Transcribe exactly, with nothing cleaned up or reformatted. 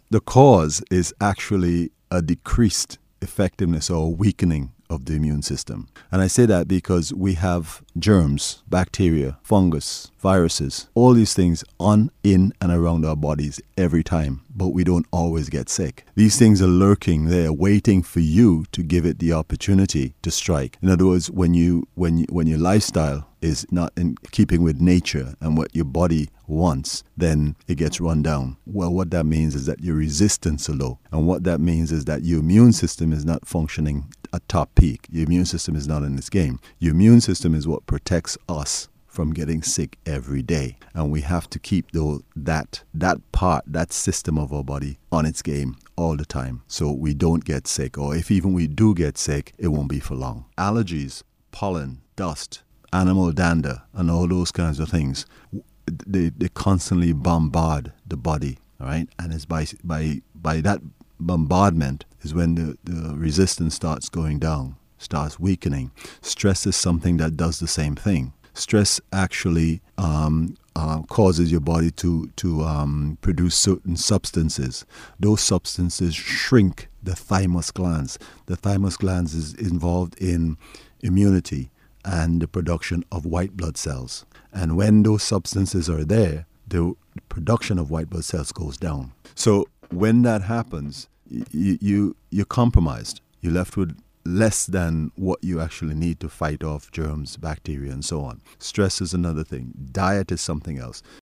the cause is actually a decreased effectiveness or weakening of the immune system. And I say that because we have germs, bacteria, fungus, viruses, all these things on, in, and around our bodies every time, but we don't always get sick. These things are lurking there, waiting for you to give it the opportunity to strike. In other words, when you when you, when your lifestyle is not in keeping with nature and what your body wants, then it gets run down. Well, what that means is that your resistance is low. And what that means is that your immune system is not functioning at top peak. Your immune system is not in this game. Your immune system is what protects us from getting sick every day. And we have to keep though that that part, that system of our body on its game all the time so we don't get sick. Or if even we do get sick, it won't be for long. Allergies, pollen, dust, animal dander, and all those kinds of things, they, they constantly bombard the body, all right? And it's by by by that bombardment is when the, the resistance starts going down, starts weakening. Stress is something that does the same thing. Stress actually um, uh, causes your body to, to um, produce certain substances. Those substances shrink the thymus glands. The thymus glands is involved in immunity and the production of white blood cells. And when those substances are there, the production of white blood cells goes down. So when that happens, you, you, you're compromised. You're left with less than what you actually need to fight off germs, bacteria, and so on. Stress is another thing. Diet is something else.